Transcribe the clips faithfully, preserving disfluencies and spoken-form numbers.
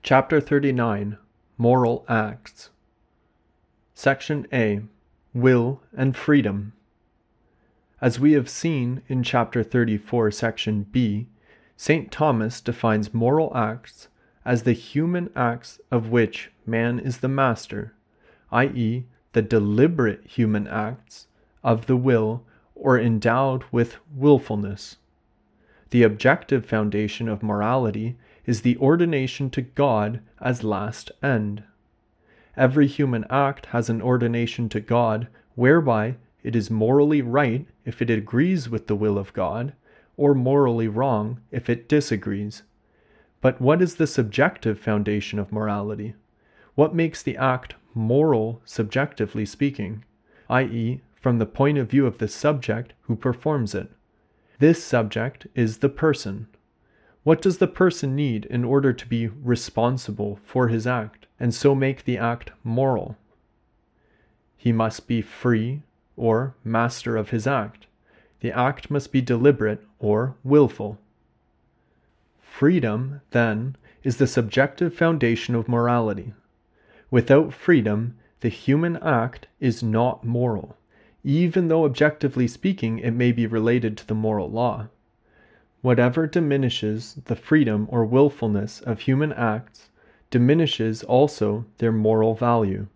Chapter thirty-nine, Moral Acts. Section A, Will and Freedom. As we have seen in Chapter thirty-four, Section B, Saint Thomas defines moral acts as the human acts of which man is the master, that is, the deliberate human acts of the will or endowed with willfulness. The objective foundation of morality is the ordination to God as last end. Every human act has an ordination to God whereby it is morally right if it agrees with the will of God, or morally wrong if it disagrees. But what is the subjective foundation of morality? What makes the act moral subjectively speaking, that is, from the point of view of the subject who performs it? This subject is the person. What does the person need in order to be responsible for his act, and so make the act moral? He must be free, or master of his act. The act must be deliberate, or willful. Freedom, then, is the subjective foundation of morality. Without freedom, the human act is not moral, even though objectively speaking it may be related to the moral law. Whatever diminishes the freedom or willfulness of human acts diminishes also their moral value.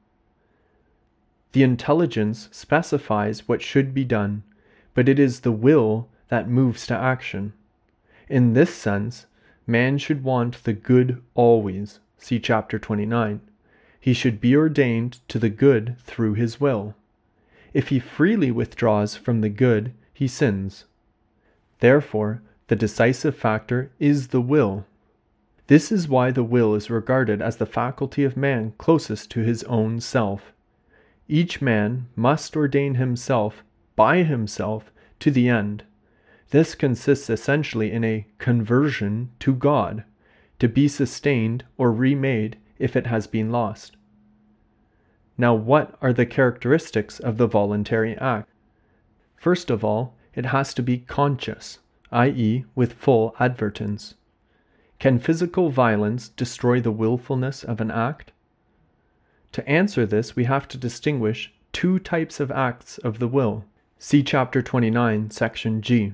The intelligence specifies what should be done, but it is the will that moves to action. In this sense, man should want the good always, see chapter twenty-nine. He should be ordained to the good through his will. If he freely withdraws from the good, he sins. Therefore, the decisive factor is the will. This is why the will is regarded as the faculty of man closest to his own self. Each man must ordain himself by himself to the end. This consists essentially in a conversion to God, to be sustained or remade if it has been lost. Now, what are the characteristics of the voluntary act? First of all, it has to be conscious, that is, with full advertence. Can physical violence destroy the willfulness of an act? To answer this, we have to distinguish two types of acts of the will. See chapter twenty-nine, section G.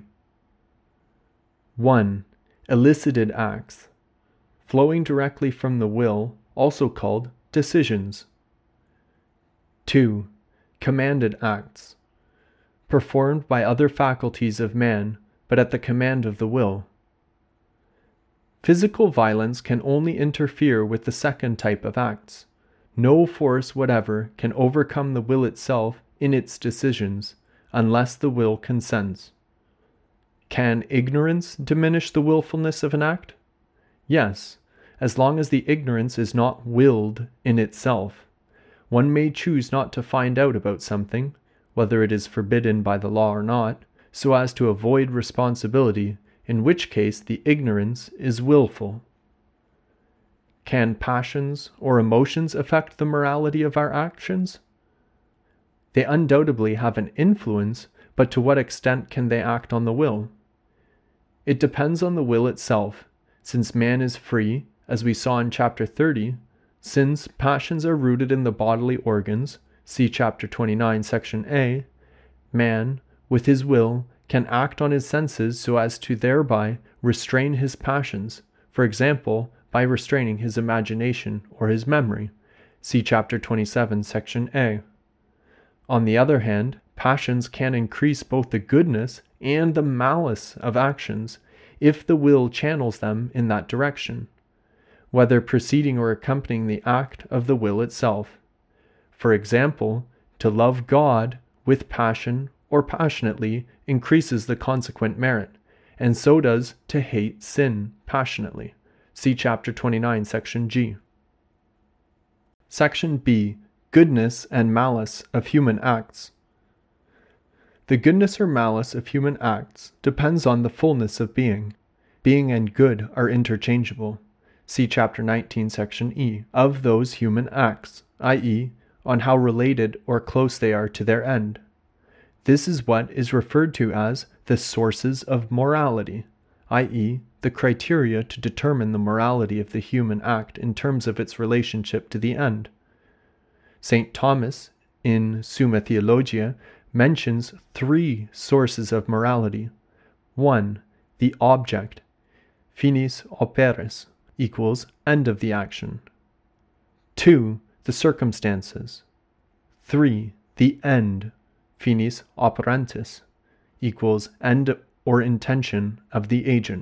one. Elicited acts, flowing directly from the will, also called decisions. two. Commanded acts, performed by other faculties of man, but at the command of the will. Physical violence can only interfere with the second type of acts. No force whatever can overcome the will itself in its decisions, unless the will consents. Can ignorance diminish the willfulness of an act? Yes, as long as the ignorance is not willed in itself. One may choose not to find out about something, whether it is forbidden by the law or not, so as to avoid responsibility, in which case the ignorance is willful. Can passions or emotions affect the morality of our actions? They undoubtedly have an influence, but to what extent can they act on the will? It depends on the will itself, since man is free, as we saw in chapter thirty, since passions are rooted in the bodily organs, see chapter twenty-nine, section A, man, with his will, can act on his senses so as to thereby restrain his passions, for example, by restraining his imagination or his memory, see chapter twenty-seven, section A. On the other hand, passions can increase both the goodness and the malice of actions if the will channels them in that direction, whether preceding or accompanying the act of the will itself. For example, to love God with passion or passionately increases the consequent merit, and so does to hate sin passionately. See chapter twenty-nine, section G. Section B, Goodness and Malice of Human Acts. The goodness or malice of human acts depends on the fullness of being. Being and good are interchangeable. See chapter nineteen, section E, of those human acts, that is, on how related or close they are to their end. This is what is referred to as the sources of morality, that is, the criteria to determine the morality of the human act in terms of its relationship to the end. Saint Thomas, in Summa Theologia, mentions three sources of morality. One, the object, finis operis, equals end of the action. Two, the circumstances. Three, the end, finis operantis, equals end or intention of the agent.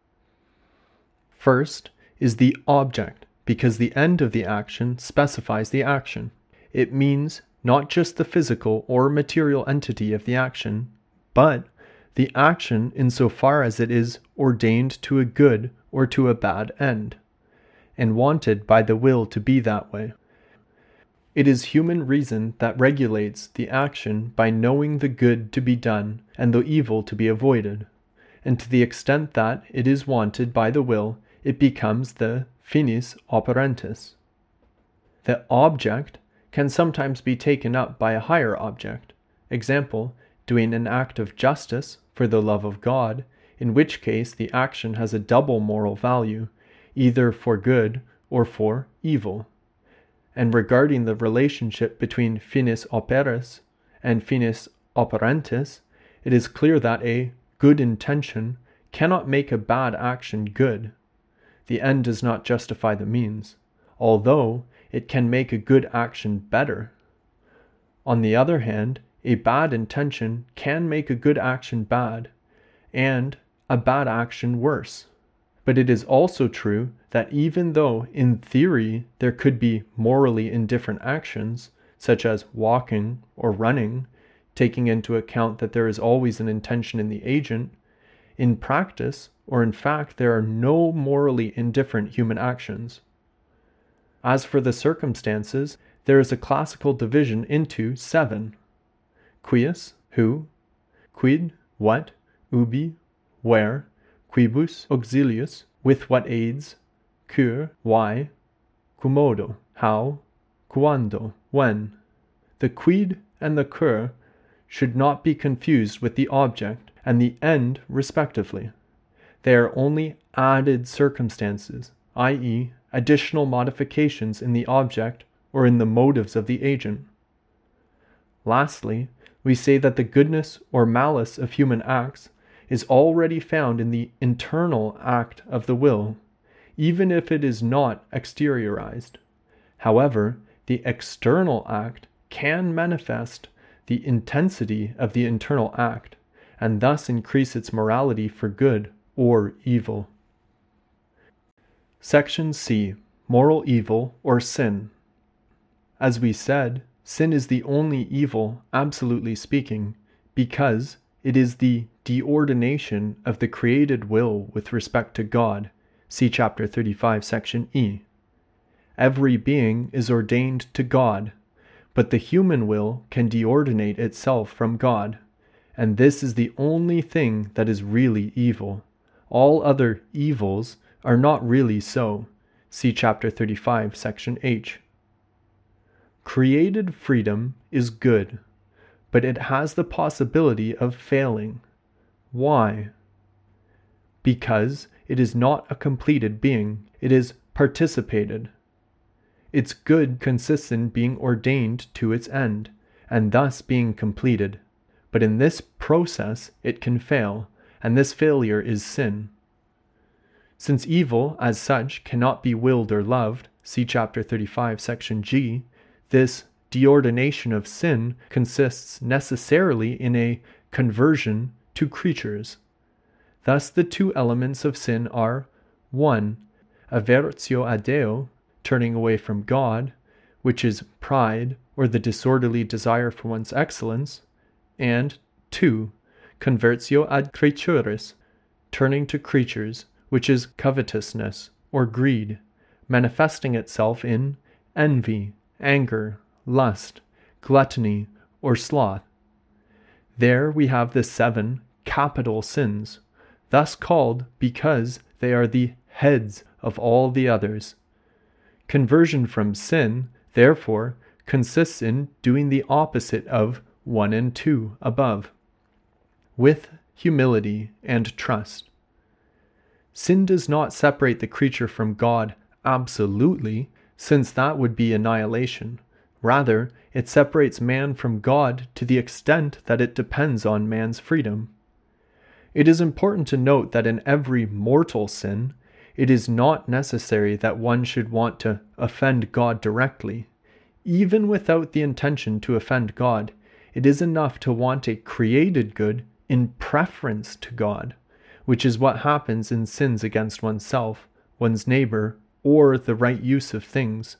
First is the object, because the end of the action specifies the action. It means not just the physical or material entity of the action, but the action insofar as it is ordained to a good or to a bad end, and wanted by the will to be that way. It is human reason that regulates the action by knowing the good to be done and the evil to be avoided, and to the extent that it is wanted by the will, it becomes the finis operantis. The object can sometimes be taken up by a higher object, example, doing an act of justice for the love of God, in which case the action has a double moral value, either for good or for evil. And regarding the relationship between finis operis and finis operantis, it is clear that a good intention cannot make a bad action good. The end does not justify the means, although it can make a good action better. On the other hand, a bad intention can make a good action bad, and a bad action worse. But it is also true that even though in theory there could be morally indifferent actions, such as walking or running, taking into account that there is always an intention in the agent, in practice, or in fact, there are no morally indifferent human actions. As for the circumstances, there is a classical division into seven. Quis, who, quid, what, ubi, where, quibus, auxilius, with what aids, cur, why, quomodo, how, quando, when. The quid and the cur should not be confused with the object and the end respectively. They are only added circumstances, that is, additional modifications in the object or in the motives of the agent. Lastly, we say that the goodness or malice of human acts is already found in the internal act of the will, even if it is not exteriorized. However, the external act can manifest the intensity of the internal act, and thus increase its morality for good or evil. Section C. Moral evil or sin. As we said, sin is the only evil, absolutely speaking, because it is the deordination of the created will with respect to God. See chapter thirty-five, section E. Every being is ordained to God, but the human will can deordinate itself from God, and this is the only thing that is really evil. All other evils are not really so. See chapter thirty-five, section H. Created freedom is good, but it has the possibility of failing. Why? Because it is not a completed being, it is participated. Its good consists in being ordained to its end, and thus being completed. But in this process it can fail, and this failure is sin. Since evil, as such, cannot be willed or loved, see chapter thirty-five, section G, this deordination of sin consists necessarily in a conversion to creatures. Thus the two elements of sin are, one, avertio ad Deo, turning away from God, which is pride or the disorderly desire for one's excellence, and two, convertio ad creaturis, turning to creatures, which is covetousness or greed, manifesting itself in envy, anger, lust, gluttony, or sloth. There we have the seven capital sins, thus called because they are the heads of all the others. Conversion from sin, therefore, consists in doing the opposite of one and two above, with humility and trust. Sin does not separate the creature from God absolutely, since that would be annihilation. Rather, it separates man from God to the extent that it depends on man's freedom. It is important to note that in every mortal sin, it is not necessary that one should want to offend God directly. Even without the intention to offend God, it is enough to want a created good in preference to God, which is what happens in sins against oneself, one's neighbor, or the right use of things.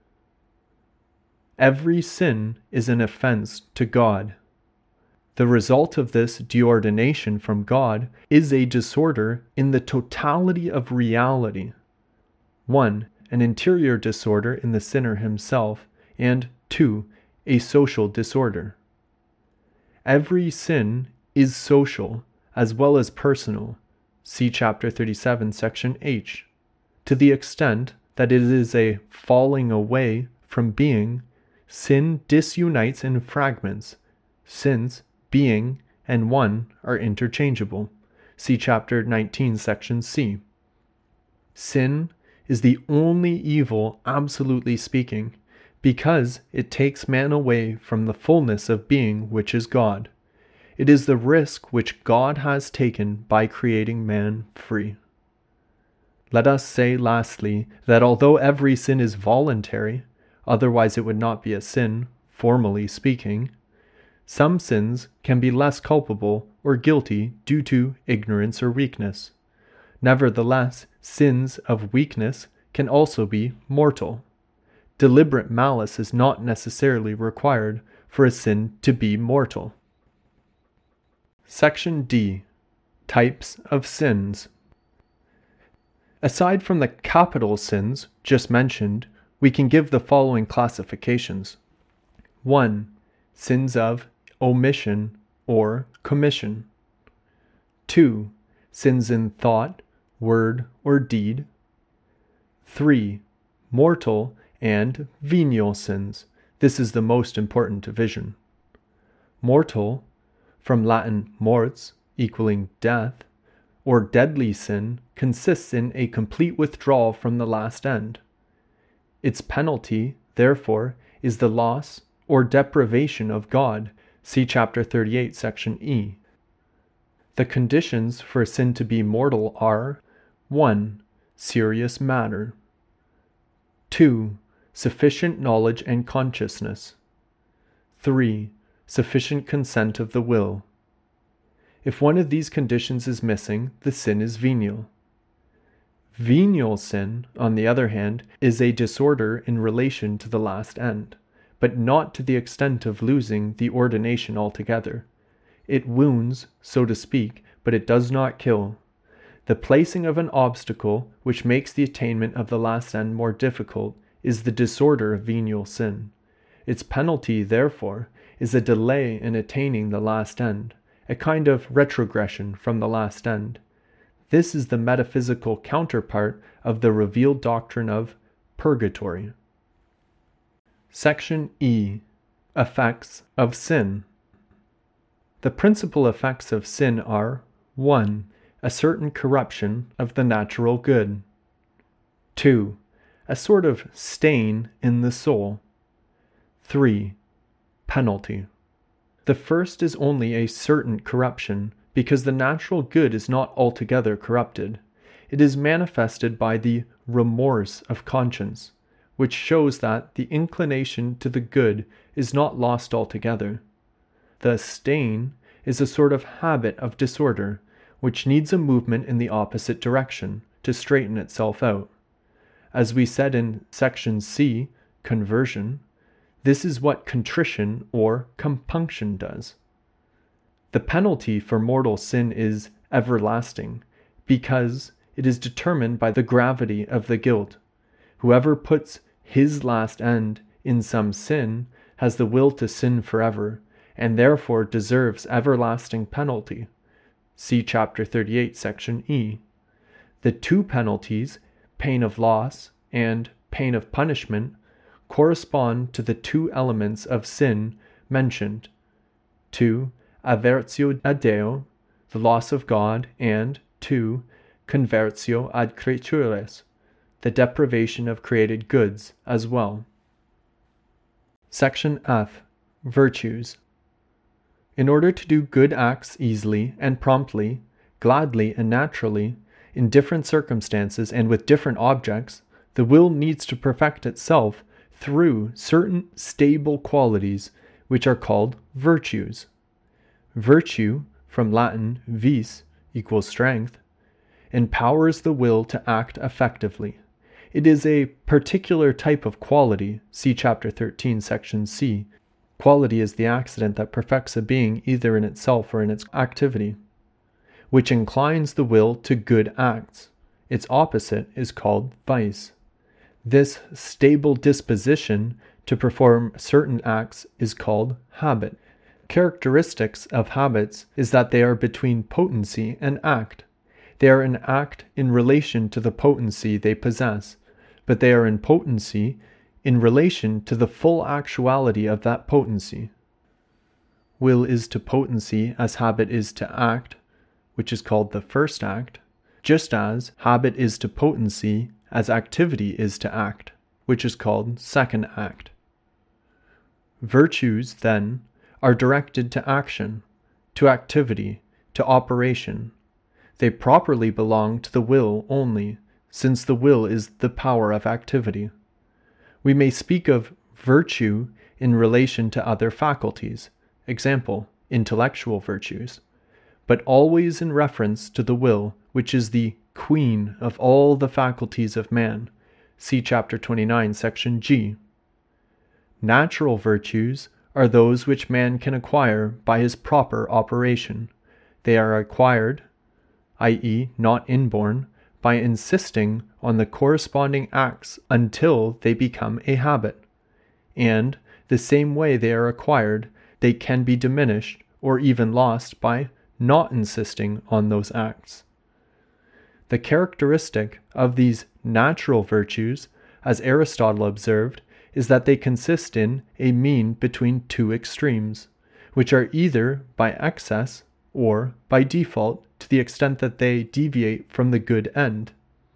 Every sin is an offense to God. The result of this deordination from God is a disorder in the totality of reality. One, an interior disorder in the sinner himself, and two, a social disorder. Every sin is social as well as personal. See chapter thirty-seven, section H. To the extent that it is a falling away from being, sin disunites in fragments, since being and one are interchangeable. See chapter nineteen, section C. Sin is the only evil, absolutely speaking, because it takes man away from the fullness of being which is God. It is the risk which God has taken by creating man free. Let us say lastly that although every sin is voluntary, otherwise it would not be a sin, formally speaking, some sins can be less culpable or guilty due to ignorance or weakness. Nevertheless, sins of weakness can also be mortal. Deliberate malice is not necessarily required for a sin to be mortal. Section D. Types of sins. Aside from the capital sins just mentioned, we can give the following classifications. one. Sins of omission or commission. two. Sins in thought, word, or deed. three. Mortal and venial sins. This is the most important division. Mortal, from Latin morts, equaling death, or deadly sin, consists in a complete withdrawal from the last end. Its penalty, therefore, is the loss or deprivation of God. See chapter thirty-eight, section E. The conditions for sin to be mortal are one. Serious matter. two. Sufficient knowledge and consciousness. three. Sufficient consent of the will. If one of these conditions is missing, the sin is venial. Venial sin, on the other hand, is a disorder in relation to the last end, but not to the extent of losing the ordination altogether. It wounds, so to speak, but it does not kill. The placing of an obstacle which makes the attainment of the last end more difficult is the disorder of venial sin. Its penalty, therefore, is a delay in attaining the last end, a kind of retrogression from the last end. This is the metaphysical counterpart of the revealed doctrine of purgatory. Section E. Effects of sin. The principal effects of sin are one. A certain corruption of the natural good. two. A sort of stain in the soul. three. Penalty. The first is only a certain corruption, because the natural good is not altogether corrupted. It is manifested by the remorse of conscience, which shows that the inclination to the good is not lost altogether. The stain is a sort of habit of disorder, which needs a movement in the opposite direction to straighten itself out. As we said in section C, conversion, this is what contrition or compunction does. The penalty for mortal sin is everlasting, because it is determined by the gravity of the guilt. Whoever puts his last end in some sin has the will to sin forever, and therefore deserves everlasting penalty. See chapter thirty-eight, section E. The two penalties, pain of loss and pain of punishment, correspond to the two elements of sin mentioned. two. Avertio a Deo, the loss of God, and two. convertio ad creatures, the deprivation of created goods as well. Section F. Virtues. In order to do good acts easily and promptly, gladly and naturally, in different circumstances and with different objects, the will needs to perfect itself through certain stable qualities which are called virtues. Virtue, from Latin vis, equals strength, empowers the will to act effectively. It is a particular type of quality, see chapter thirteen, section C. Quality is the accident that perfects a being either in itself or in its activity, which inclines the will to good acts. Its opposite is called vice. This stable disposition to perform certain acts is called habit. Characteristics of habits is that they are between potency and act. They are an act in relation to the potency they possess, but they are in potency in relation to the full actuality of that potency. Will is to potency as habit is to act, which is called the first act, just as habit is to potency as activity is to act, which is called second act. Virtues, then, are directed to action, to activity, to operation. They properly belong to the will only, since the will is the power of activity. We may speak of virtue in relation to other faculties, example, intellectual virtues, but always in reference to the will, which is the queen of all the faculties of man. See chapter twenty-nine, section G. Natural virtues are those which man can acquire by his proper operation. They are acquired, that is, not inborn, by insisting on the corresponding acts until they become a habit. And, the same way they are acquired, they can be diminished or even lost by not insisting on those acts. The characteristic of these natural virtues, as Aristotle observed, is that they consist in a mean between two extremes, which are either by excess or by default to the extent that they deviate from the good end.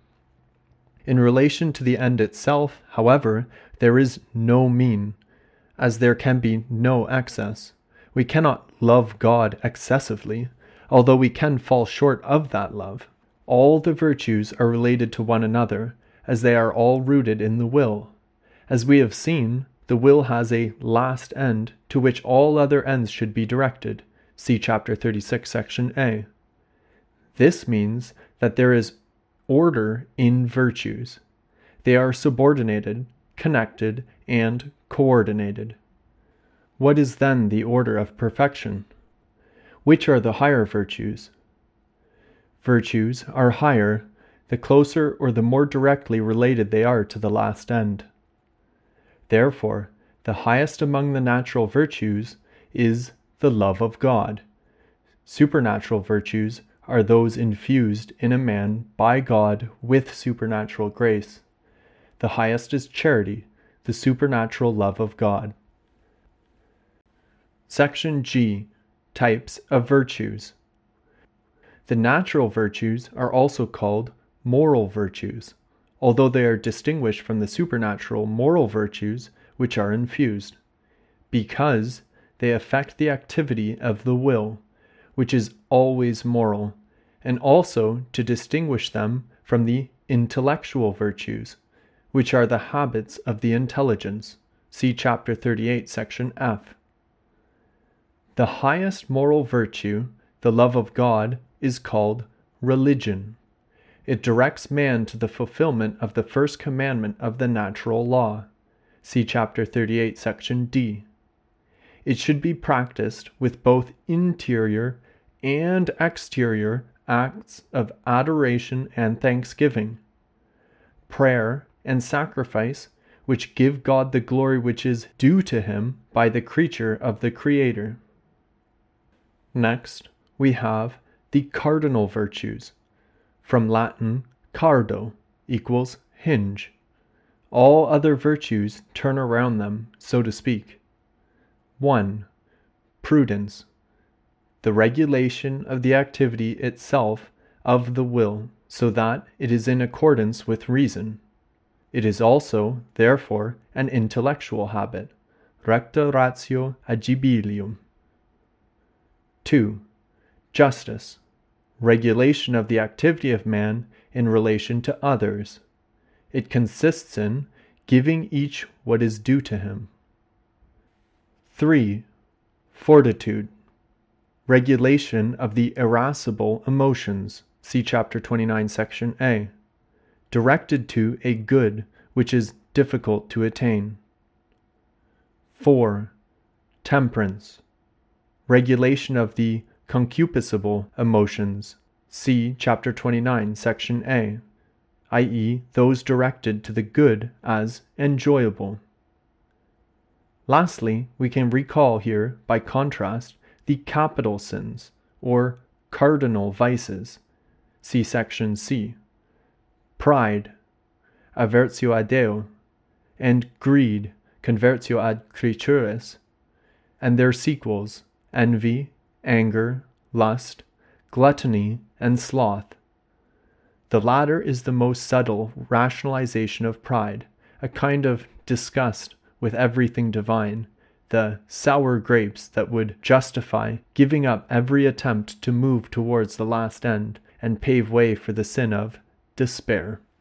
In relation to the end itself, however, there is no mean, as there can be no excess. We cannot love God excessively, although we can fall short of that love. All the virtues are related to one another, as they are all rooted in the will. As we have seen, the will has a last end to which all other ends should be directed. See chapter thirty-six, section A. This means that there is order in virtues. They are subordinated, connected, and coordinated. What is then the order of perfection? Which are the higher virtues? Virtues are higher the closer or the more directly related they are to the last end. Therefore, the highest among the natural virtues is the love of God. Supernatural virtues are those infused in a man by God with supernatural grace. The highest is charity, the supernatural love of God. Section G. Types of virtues. The natural virtues are also called moral virtues, although they are distinguished from the supernatural moral virtues which are infused, because they affect the activity of the will, which is always moral, and also to distinguish them from the intellectual virtues, which are the habits of the intelligence. See chapter thirty-eight, section F. The highest moral virtue, the love of God, is called religion. It directs man to the fulfillment of the first commandment of the natural law. See chapter thirty-eight, section D. It should be practiced with both interior and exterior acts of adoration and thanksgiving, prayer and sacrifice, which give God the glory which is due to him by the creature of the Creator. Next, we have the cardinal virtues, from Latin cardo equals hinge. All other virtues turn around them, so to speak. one. Prudence, the regulation of the activity itself of the will. so that it is in accordance with reason. It is also, therefore, an intellectual habit, recta ratio agibilium. two. Justice, regulation of the activity of man in relation to others. It consists in giving each what is due to him. three. Fortitude, regulation of the irascible emotions, see chapter twenty-nine, section A, directed to a good which is difficult to attain. four. Temperance, regulation of the concupiscible emotions, see chapter twenty-nine, section A, that is those directed to the good as enjoyable. Lastly, we can recall here, by contrast, the capital sins, or cardinal vices, see section C, pride, avertio ad Deo, and greed, convertio ad creaturis, and their sequels, envy, anger, lust, gluttony, and sloth. The latter is the most subtle rationalization of pride, a kind of disgust with everything divine, the sour grapes that would justify giving up every attempt to move towards the last end and pave way for the sin of despair.